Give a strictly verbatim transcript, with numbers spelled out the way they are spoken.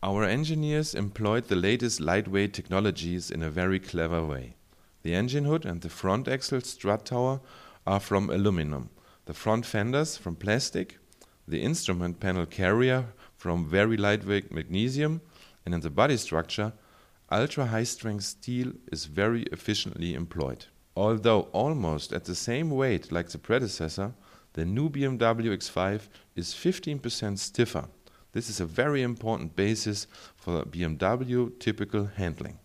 Our engineers employed the latest lightweight technologies in a very clever way. The engine hood and the front axle strut tower are from aluminum, the front fenders from plastic, the instrument panel carrier from very lightweight magnesium, and in the body structure, ultra-high-strength steel is very efficiently employed. Although almost at the same weight like the predecessor, the new B M W X five is fifteen percent stiffer. This is a very important basis for B M W typical handling.